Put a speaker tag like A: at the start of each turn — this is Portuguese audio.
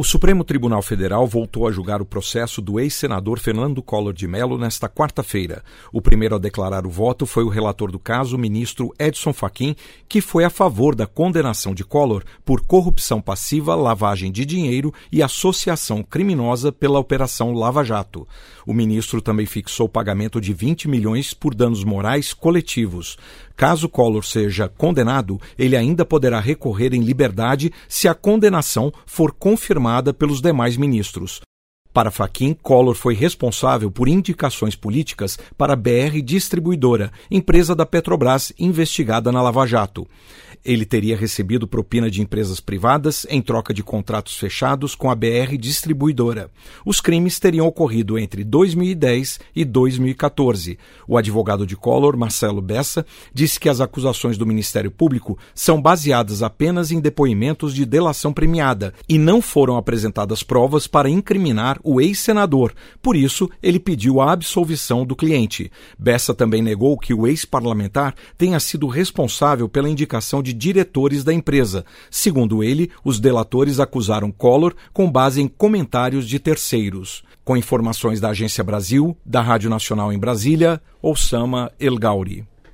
A: O Supremo Tribunal Federal voltou a julgar o processo do ex-senador Fernando Collor de Mello nesta quarta-feira. O primeiro a declarar o voto foi o relator do caso, o ministro Edson Fachin, que foi a favor da condenação de Collor por corrupção passiva, lavagem de dinheiro e associação criminosa pela Operação Lava Jato. O ministro também fixou o pagamento de 20 milhões por danos morais coletivos. Caso Collor seja condenado, ele ainda poderá recorrer em liberdade se a condenação for confirmada pelos demais ministros. Para Fachin, Collor foi responsável por indicações políticas para a BR Distribuidora, empresa da Petrobras investigada na Lava Jato. Ele teria recebido propina de empresas privadas em troca de contratos fechados com a BR Distribuidora. Os crimes teriam ocorrido entre 2010 e 2014. O advogado de Collor, Marcelo Bessa, disse que as acusações do Ministério Público são baseadas apenas em depoimentos de delação premiada e não foram apresentadas provas para incriminar o ex-senador. Por isso, ele pediu a absolvição do cliente. Bessa também negou que o ex-parlamentar tenha sido responsável pela indicação de diretores da empresa. Segundo ele, os delatores acusaram Collor com base em comentários de terceiros. Com informações da Agência Brasil, da Rádio Nacional em Brasília, Oussama El Gauri.